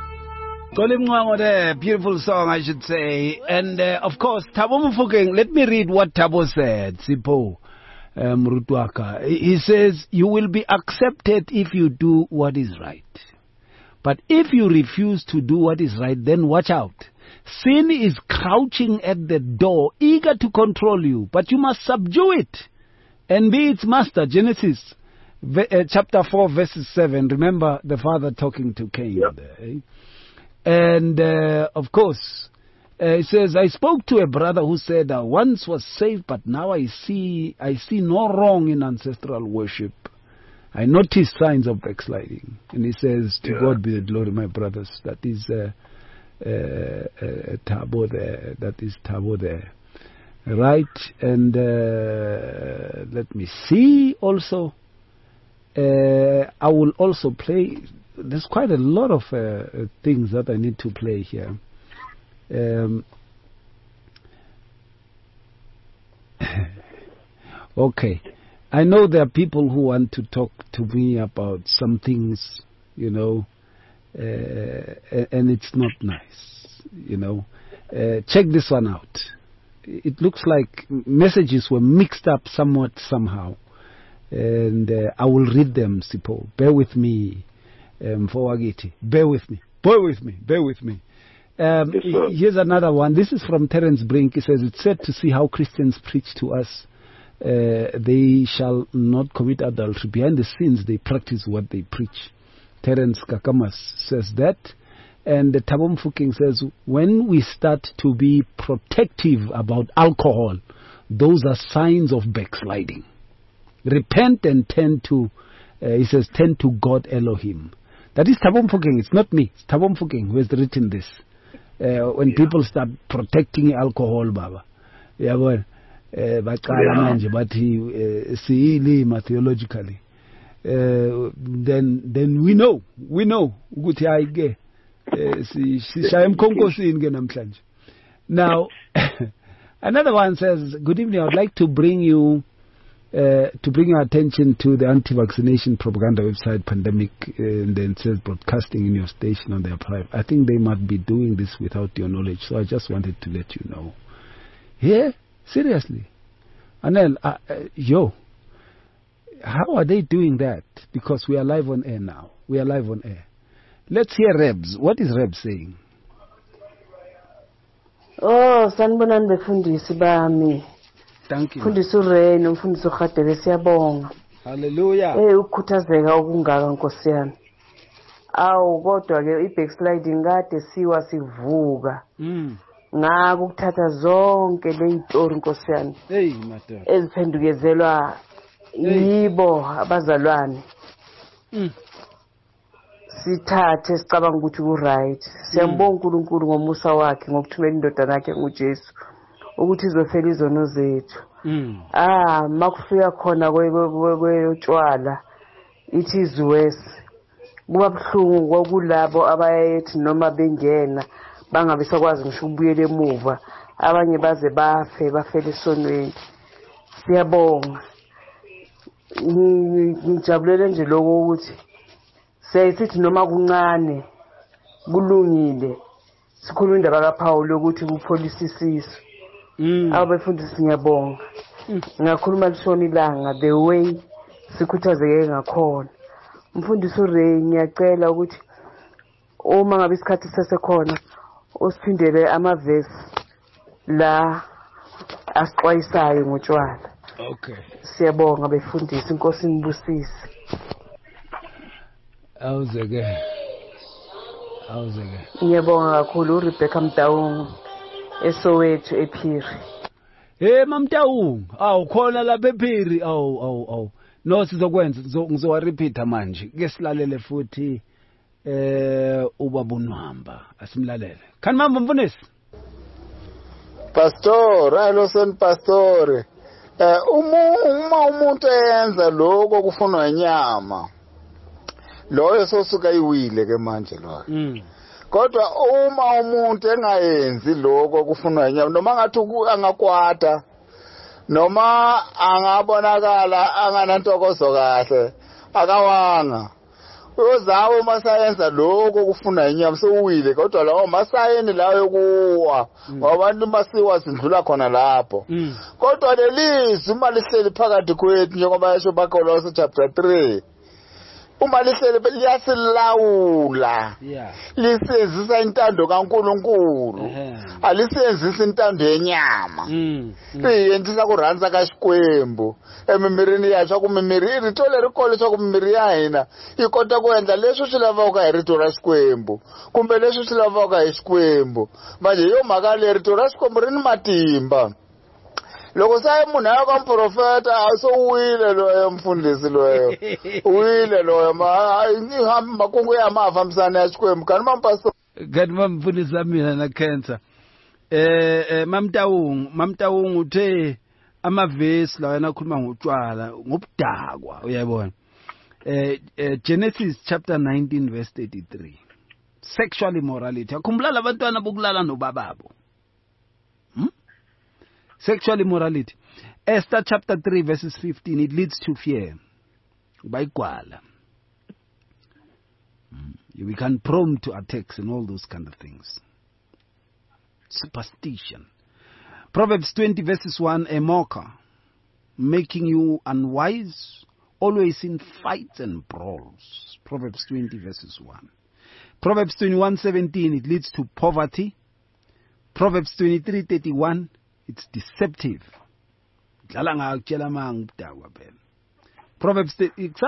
There, beautiful song, I should say. And, uh, of course, Thabo Mofokeng, let me read what Thabo said, Sipho Mrutwaka. He says, you will be accepted if you do what is right. But if you refuse to do what is right, then watch out. Sin is crouching at the door, eager to control you, but you must subdue it and be its master. Genesis uh, chapter four, verses seven. Remember the father talking to Cain yep. there, eh? And, uh, of course, uh, it says, I spoke to a brother who said, I once was saved, but now I see I see no wrong in ancestral worship. I noticed signs of backsliding. And he says, to yeah. God be the glory, my brothers. That is uh, uh, uh, Thabo there. That is Thabo there. Right? And uh, let me see also. Uh, I will also play... There's quite a lot of uh, things that I need to play here. Um, Okay. I know there are people who want to talk to me about some things, you know, uh, and it's not nice, you know. Uh, check this one out. It looks like messages were mixed up somewhat somehow. And uh, I will read them, Sipo. Bear with me, um, Fawagiti. Bear with me. Bear with me. Bear with me. Um, yes, here's another one. This is from Terence Brink. He says, it's sad to see how Christians preach to us. Uh, they shall not commit adultery. Behind the scenes, they practice what they preach. Terence Kakamas says that. And uh, Tabom Fuking says, when we start to be protective about alcohol, those are signs of backsliding. Repent and turn to, uh, he says, turn to God Elohim. That is Tabom Fuking. It's not me. It's Tabom Fuking who has written this. Uh, when yeah. people start protecting alcohol, Baba. Yeah, well. Uh, but he uh, theologically uh, then then we know we know now another one says, good evening, I would like to bring you uh, to bring your attention to the anti-vaccination propaganda website Pandemic, uh, and then it says broadcasting in your station on their private. I think they might be doing this without your knowledge, so I just wanted to let you know. Yeah. Seriously. Anel, uh, uh, yo, how are they doing that? Because we are live on air now. We are live on air. Let's hear Rebs. What is Rebs saying? Oh, sanibonani befundisi bami. Thank you. Mfundisi uReno, mfundisi uGadele, siyabonga. Hallelujah. Eh, ukukhuthazeka okungaka Nkosi yami. Awu kodwa ke i-backsliding kade siwa sivuka. Mm. Ngako ukuthatha zonke lezitori Nkosi yami hey madodana eziphendukezelwa yibo abazalwane mm. sithathe sicabanga ukuthi ku right siyambonga uNkulunkulu ngomusa wakhe ngokuthumela indodana yakhe nguJesu ukuthi izofela izono zethu mm. ah makufika khona kwetshwala it is worse kuba buhlungu kokulabo abayethi noma bengena bangabe sakwazi ngisho ukubuyela emuva abanye baze bafe bafele esonweni siyabonga ngijabulele nje lokho ukuthi sesithi noma kuncane kulungile sikhuluma indaba kaPaul ukuthi kupholisa isisu mm. abafundisi ngiyabonga mm. ngakhuluma lishona ilanga the way sikhuthazeke ngakhona mfundisi uRay ngiyacela ukuthi uma ngabe isikhathi sesekhona usiphindele amavesi la asixwayisayo ngotshwala. Okay. Siyabonga befundisi, Inkosi nibusise. Awuzeke. Awuzeke. Ngiyabonga kakhulu uRebecca Mtawung eSoweto ePhiri. Eh Mamtawung, awu khona lapha ePhiri, awu awu awu. No sizokwenza ngizowa repeat manje. Ke silalele futhi eh ubabunwamba asimlalele. Khani mama mfundisi. Pastor, alo son pastor. Eh uma umuntu eyenza lokho kufunwa inyama. Loyo sosuka iwile ke manje lo. Mm. Kodwa uma umuntu engayenzi lokho kufunwa inyama noma ngathi angakwata noma angabonakala anganantokozo kahle akawanga uzawo masayenza lokho kufuna inyama sowile kodwa lawo masayeni lawo kuwa ngabantu masiwa sindlula khona lapho kodwa lelizwi uma lihleli phakathi kwethu njengoba yasho baKolose chapter three uma lihleli liyasilawula lisenzisa intando kaNkulunkulu alisenzisa intando yenyama iyendisa kurhandza ka Xikwembu emimirini yacho kumimiri ritole rikole swa kumimiri ya hina ikota ku endla leswi swi lavaka hi rito ra Xikwembu kumbe leswi swi lavaka hi Xikwembu manje yo mhaka le rito ra Xikwembu ri ni matimba loko saye munhu aya ka mprofeta aso wile loyo mfundisi loyo wile loyo ma makungu ya mafambisana ya Xikwembu kani mampastor gadi mamfundisi mina na cancer eh eh Mamtawung Mamtawung uthe amavesi lawa nakhuluma ngotshwala ngobudakwa uyayibona eh Genesis chapter nineteen verse thirty-three sexual immorality akhumbula labantwana bokulala nobababo. Sexual immorality. Esther chapter three verses fifteen, it leads to fear. Baigwala. We can prone to attacks and all those kind of things. Superstition. Proverbs twenty verses one, a mocker, making you unwise, always in fights and brawls. Proverbs twenty verses one. Proverbs twenty-one seventeen, it leads to poverty. Proverbs twenty-three thirty-one, it's deceptive. Proverbs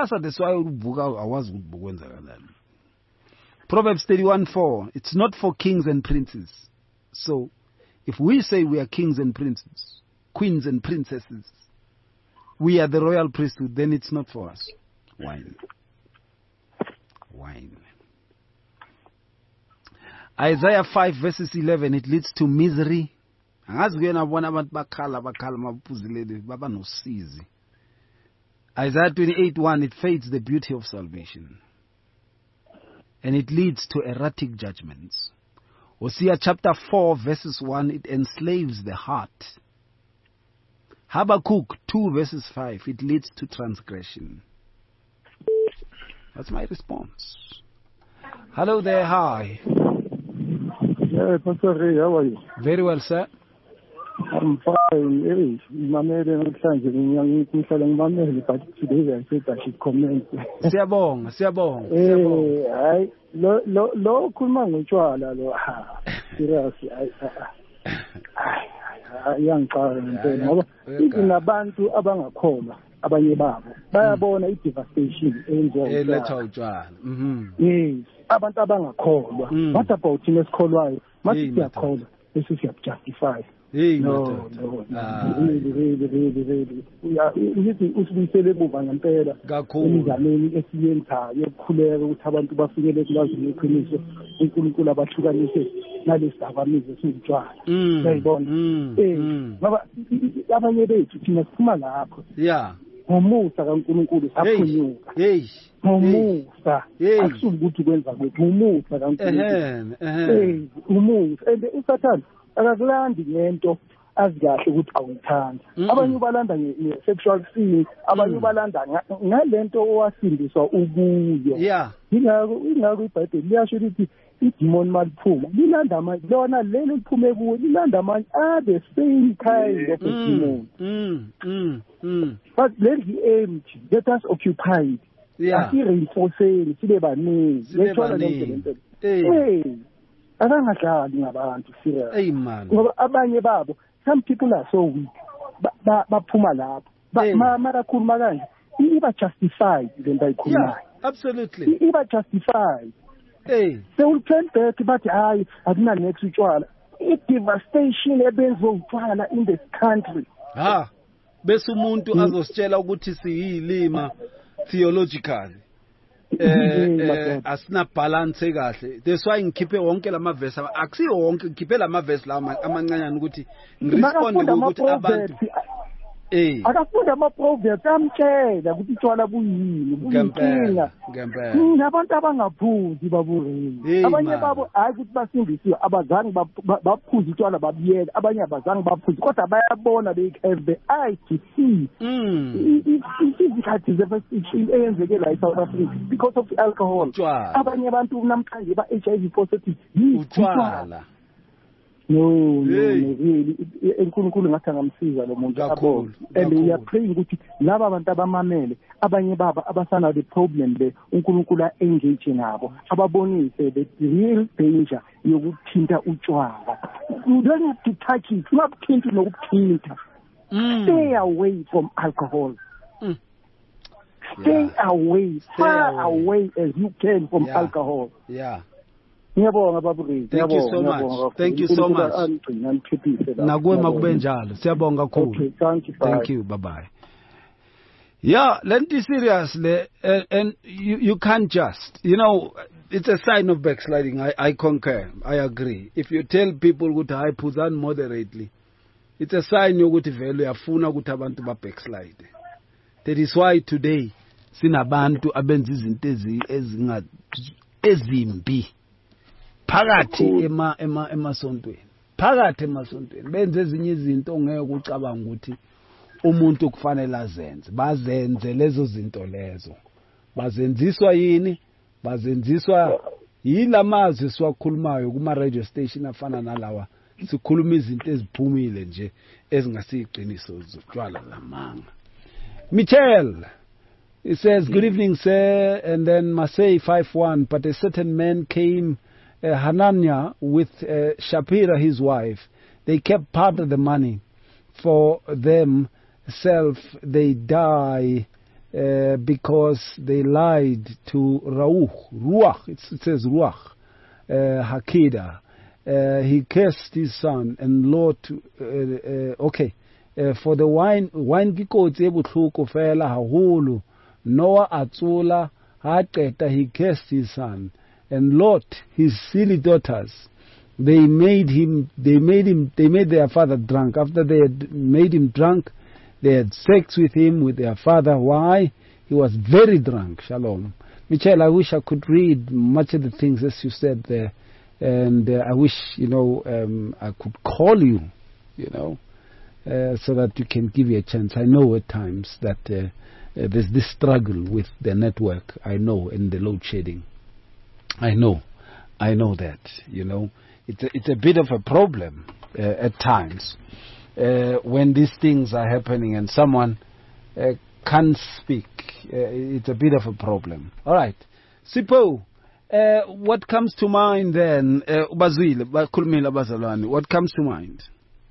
Proverbs thirty-one four, it's not for kings and princes. So, if we say we are kings and princes, queens and princesses, we are the royal priesthood, then it's not for us. Wine. Wine. Isaiah five verses eleven, it leads to misery. Isaiah twenty-eight one, it fades the beauty of salvation. And it leads to erratic judgments. Hosea chapter four verses one, it enslaves the heart. Habakkuk two verses five, it leads to transgression. That's my response. Hello there, hi. Yeah, Pastor Ray, how are you? Very well, sir. I'm fine. Hey, Mamele namhlanje ngihlala ngimamele but today I said I should comment. Siyabonga, siyabonga, siyabonga. Eh, hayi lo lo lo khuluma ngotshwala lo. Serious. Hayi yangiqala ngempela ngoba inabantu abangakholwa abanye babo bayabona i-devastation enziwa eletha utshwala. Mhm. Yes, abantu abangakholwa. What about thina esikholwayo? Masithi siyakholwa bese siyajustify. Hey, no, no, no. Really, really, really, really. Uyithi usibuyisele emuva ngempela emizameni esiyenzayo yokukhuleka ukuthi abantu bafikele kulazini leqiniso uNkulunkulu abahlukanise nalesidakamizwe esizitshwayo. Uyayibona? Eh, ngoba abanye bethu thina siphuma lapho. Yeah. Ngomusa kaNkulunkulu saphunyuka. Hey. Ngomusa. Akusuka ukuthi kwenza kwethu ngomusa kaNkulunkulu. Eh, ngomusa. And uSathane akakulandi ngento azikahle ukuthi awuthanda. Abanye ubalanda nge-sexual sin, abanye ubalanda ngalento owasindiswa ukuyo. Yeah. Ingakho ingakho iBhayibheli liyasho ukuthi idemon maliphuma lilanda amanye lona lelo liphume kuwo lilanda amanye are the same kind of demon. Mm, mm, mm. But let the empty, let us occupied. Yeah. Asireinforcing sibe baningi. Lethola lento. Eh. Abangadlali ngabantu serious. Hey man. Ngoba abanye babo, some people are so weak. Baphuma lapho. Ba mara khuluma kanje. Iba justified lento ayikhulumayo. Yeah, absolutely. Iba justified. Hey. They will turn back but hayi akuna next utshwala. It devastation ebenzo utshwala in this country. Ha. Bese umuntu azositshela ukuthi siyilima theologically. Eh asina balance kahle. That's why ngikhiphe wonke lamavesi akusiyo wonke ngikhiphe lamavesi la amancanyana ukuthi ngiresponde ukuthi abantu eh akafunda ama proverbs amtshela ukuthi utshwala buyini buyinkinga ngempela nabantu abangaphuzi babureni abanye babo hayi ukuthi basindisiwe abazange baphuza utshwala babiyela abanye abazange baphuza kodwa bayabona they have the eye to see izikhathi zefasting eyenzeke la eSouth Africa because of alcohol abanye abantu namhlanje ba H I V positive utshwala. No, no, no, really. Enkulunkulu ngathi angamsiza lo muntu abone. And we are praying ukuthi laba abantu abamamele abanye baba abasana the problem le uNkulunkulu engage nabo ababonise the real danger yokuthinta utshwala. You don't have to touch it. Ungakuthinta nokuthinta. Stay away from alcohol. Mm. Stay Yeah. away, Stay far away. away as you can from Yeah. alcohol. Yeah. Thank Thank you so much. Thank you so much. Nakuwe makube njalo. Siyabonga kakhulu. Okay, thank you. Thank you. Bye bye. Yeah, lenti seriously, and, and you you can't just, you know, it's a sign of backsliding. I I concur. I agree. If you tell people ukuthi hayi phuzani moderately, it's a sign yokuthi vele uyafuna ukuthi abantu ba backslide. That is why today sinabantu abenza izinto ezinga ezimbi. Phakathi ema ema emasontweni phakathi emasontweni benze ezinye izinto ongeke ucabanga ukuthi umuntu kufanele azenze. Bazenze lezo zinto lezo. Bazenziswa yini? Bazenziswa yilamazwi siwakhulumayo kuma radio station afana nalawa. Sikhuluma izinto eziphumile nje ezingasiqiniso zotshwala lamanga. Michel, he says, good evening, sir, and then Masay five one, but a certain man came, uh, Hanania, with uh, Shapira, his wife. They kept part of the money for themselves. They die uh, because they lied to Rauch, Ruach, it says Ruach, uh, Hakida. Uh, he cursed his son and Lord, uh, uh, okay, uh, for the wine, wine kiko tsebu tluko fela hahulu, Noah atsula, haqeta, he cursed his son, and Lot, his silly daughters, they made him, they made him, they made their father drunk. After they had made him drunk, they had sex with him, with their father. Why? He was very drunk. Shalom. Michelle, I wish I could read much of the things as you said there. And uh, I wish, you know, um, I could call you, you know, uh, so that you can give you a chance. I know at times that uh, uh, there's this struggle with the network, I know, and the load shedding. I know. I know that, you know. It's a, it's a bit of a problem uh, at times uh, when these things are happening and someone uh, can't speak. Uh, it's a bit of a problem. All right. Sipho. Uh, what comes to mind then, Ubazwile, Kulmila Bazalwane, what comes to mind?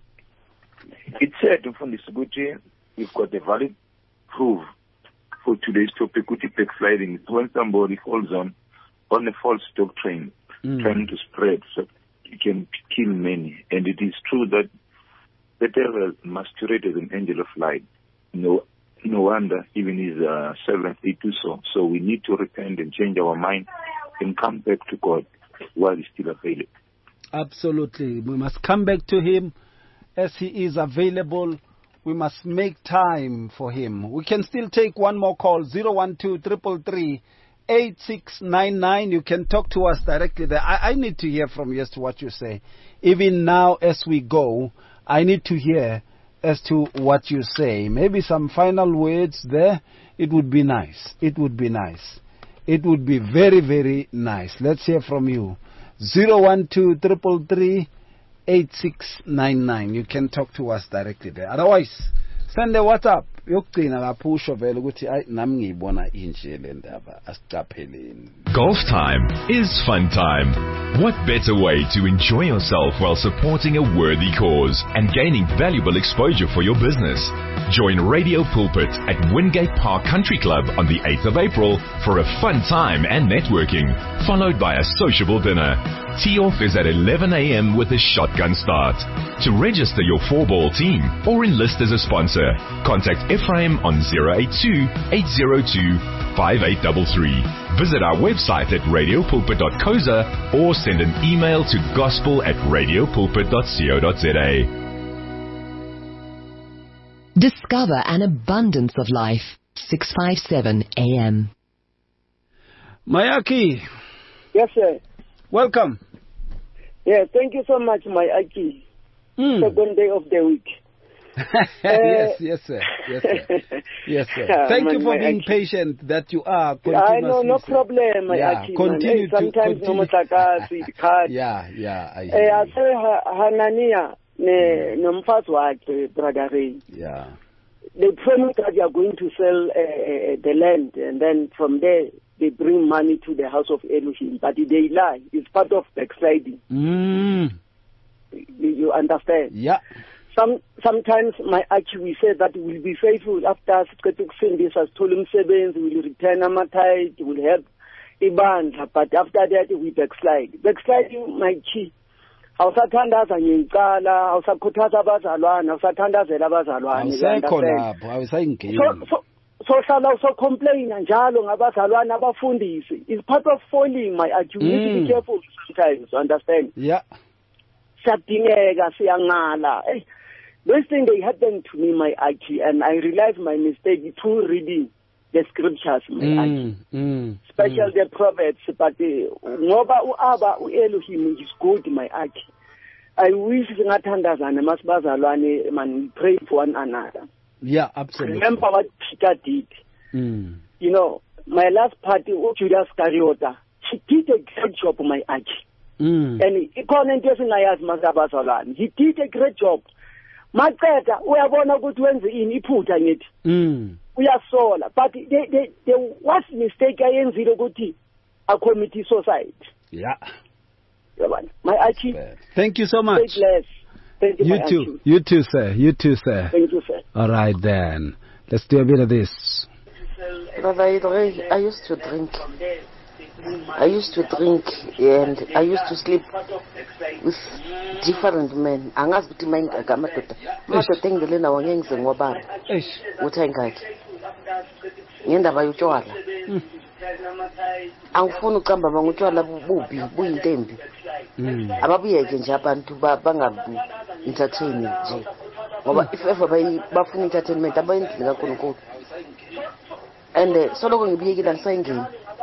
It's said from this Gucci, we've got a valid proof for today's topic, Gucci backsliding. It's when somebody falls on, on a false doctrine, mm. trying to spread so he can kill many. And it is true that the devil masqueraded an angel of light. No, no wonder even his uh, servants, they do so. So we need to repent and change our mind and come back to God while He's still available. Absolutely. We must come back to Him as He is available. We must make time for Him. We can still take one more call, zero one two, three three three, eight six nine nine. You can talk to us directly there. I, I need to hear from you as to what you say. Even now as we go, I need to hear as to what you say. Maybe some final words there. It would be nice. It would be nice. It would be very, very nice. Let's hear from you. zero one two, three three three, eight six nine nine. You can talk to us directly there. Otherwise, send a WhatsApp. Yokugcina lapho usho vele ukuthi ay nami ngiyibona inje le ndaba asicapheleni. Golf time is fun time. What better way to enjoy yourself while supporting a worthy cause and gaining valuable exposure for your business? Join Radio Pulpit at Wingate Park Country Club on the eighth of April for a fun time and networking, followed by a sociable dinner. Tee off is at eleven a m with a shotgun start. To register your four-ball team or enlist as a sponsor, contact Ephraim on zero eight two, eight zero two, five eight three three. Visit our website at radio pulpit dot co za or send an email to gospel at radio pulpit dot co dot za. Discover an abundance of life. six fifty-seven a m. Mayaki. Yes, sir. Welcome. Yeah, thank you so much, Mayaki. Mm. Second day of the week. yes, yes, sir. Yes, sir. Yes, sir. Thank you for being patient that you are. I know, no problem, my yeah, Aki, continue hey, sometimes to no motlakase, card. Yeah, yeah. I eh, I say Hanania ne nomfazi wakhe, brother Ray. Yeah. They promise that they are going to sell uh, uh, the land, and then from there they bring money to the house of Elohim, but they lie. It's part of backsliding. Mm. You understand? Yeah. Some sometimes my actually we say that we'll be faithful after this as Tolum Sevens, we'll return Amatite, we'll help Ibandla, but after that we backslide. Backsliding my key. Awusathandaza ngenkala, awusakhuthaza abazalwane, awusathandazela abazalwane. Awusekho lapho, awusayingeni. So so hlala so complain njalo ngabazalwane abafundisi. It's part of falling, my actually. You need to be careful sometimes, understand? Yeah. Sadingeka siyangala. Hey, this thing they happened to me, my Aki, and I realized my mistake through reading the scriptures, my mm, Aki. Mm, Especially mm. the prophets, but ngoba uAba uElohim is good, my Aki. I wish singathandazana masibazalwane, man, we pray for one another. Yeah, absolutely. Remember what Peter did. Mm. You know, my last party, Judas Iscariota, he did a great job, my Archie. Mm. And he did a great job. Maqeda uyabona ukuthi wenze ini iphutha ngithi. Mm. Uyasola, but the the the worst mistake ayenzile ukuthi a committee society. Yeah. My Archie. Thank you so much. Thank you, you my too. Archie. You too, sir. You too, sir. Thank you, sir. All right then. Let's do a bit of this. Brother, I used to drink. I used to drink and I used to sleep with different men. Angazi ukuthi manje ngamadoda. Amadoda engilela wangenze ngobani. Eish. Uthi ayingaki. Ngendaba yotshwala. Angifuni uqamba bangutshwala bubi buyintembi. Mm. Ababuyeke nje abantu bangabi entertain nje. Ngoba if ever bafuna entertainment abayenzile kakhulu. And soloko ngibiyekile ngisayingeni.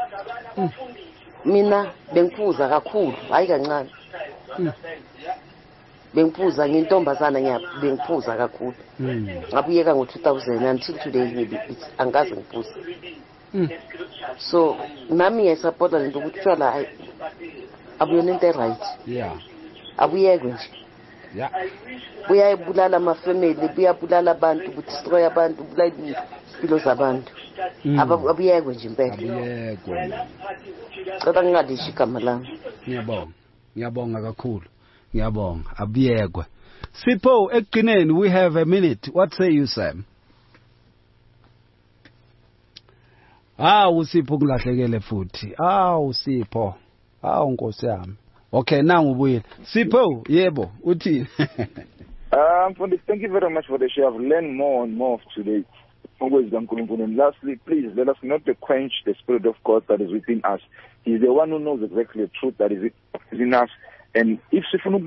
Mina bengiphuza kakhulu hayi kancane. Bengiphuza ngintombazana nyapha bengiphuza kakhulu. Ngabuyeka ngo two thousand until today maybe angazi ngiphuza. So nami I support lento ukuthi tshwala abuyona into right. Yeah. Abuyekwe nje. Yeah. Buyayibulala ama family, buyabulala abantu, budestroy abantu, bulala impilo zabantu. Abuyekwe nje impela. Abuyekwe. Cela ngingadishi igama lami. Ngiyabonga. Ngiyabonga kakhulu. Ngiyabonga. Abuyekwe. Sipho ekugcineni we have a minute. What say you, Sam? Ah, usipho kulahlekele futhi. Ah, usipho. Ah, Nkosi yami. Okay, now ubuyile. Sipho, yebo, uthi. Um, thank you very much for the show. I've learned more and more today. And lastly, please let us not quench the Spirit of God that is within us. He is the one who knows exactly the truth that is within us. And if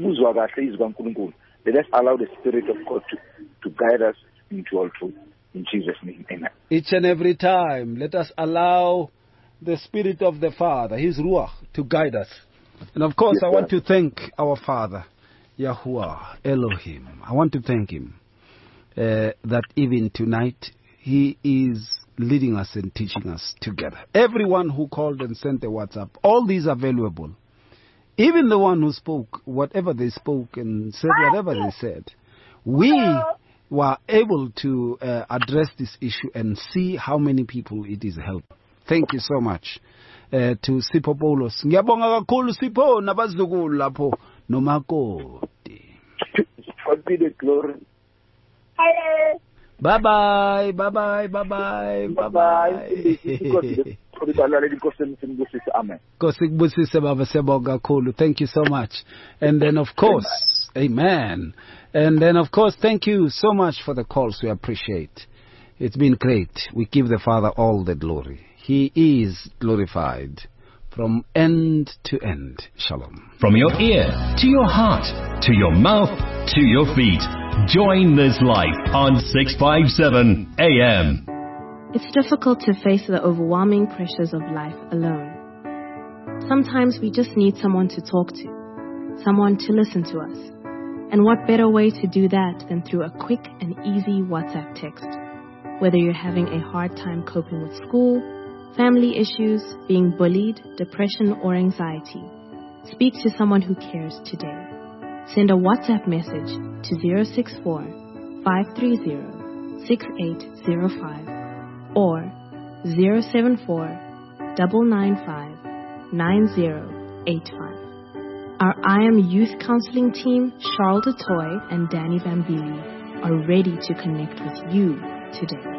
let us allow the Spirit of God to, to guide us into all truth. In Jesus' name, amen. Each and every time, let us allow the Spirit of the Father, His Ruach, to guide us. And of course, yes, I want to thank our Father, Yahuwah, Elohim. I want to thank Him uh, that even tonight, He is leading us and teaching us together. Everyone who called and sent a WhatsApp, all these are valuable. Even the one who spoke, whatever they spoke and said whatever they said, we were able to uh, address this issue and see how many people it is helping. Thank you so much uh, to Sipho Paulos. Ngiyabonga kakhulu Sipho nabazukulu lapho nomakoti. God be the glory. Bye bye, bye bye, bye bye, bye bye. Thank you so much. And then of course, amen. And then of course, thank you so much for the calls. We appreciate. It's been great. We give the Father all the glory. He is glorified from end to end. Shalom. From your ear to your heart, to your mouth, to your feet. Join this life on six fifty-seven A M. It's difficult to face the overwhelming pressures of life alone. Sometimes we just need someone to talk to, someone to listen to us. And what better way to do that than through a quick and easy WhatsApp text? Whether you're having a hard time coping with school, family issues, being bullied, depression, or anxiety, speak to someone who cares today. Send a WhatsApp message to zero six four, five three zero, six eight zero five or zero seven four, nine nine five, nine zero eight five. Our I Am Youth Counseling team, Charles DeToy and Danny Vambili, are ready to connect with you today.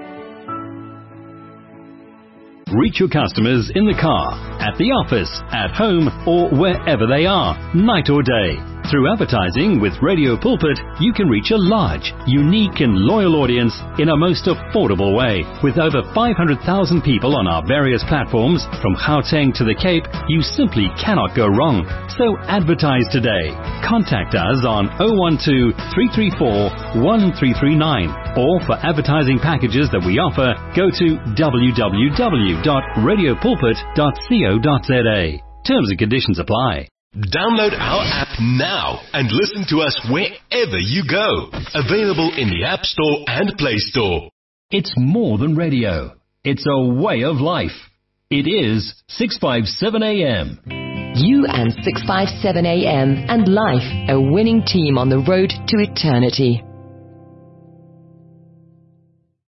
Reach your customers in the car, at the office, at home, or wherever they are, night or day. Through advertising with Radio Pulpit, you can reach a large, unique and loyal audience in a most affordable way. With over five hundred thousand people on our various platforms, from Gauteng to the Cape, you simply cannot go wrong. So advertise today. Contact us on zero one two, three three four, one three three nine. Or for advertising packages that we offer, go to w w w dot radio pulpit dot co dot za. Terms and conditions apply. Download our app now and listen to us wherever you go. Available in the App Store and Play Store. It's more than radio. It's a way of life. It is six fifty-seven A M. You and six fifty-seven A M and life, a winning team on the road to eternity.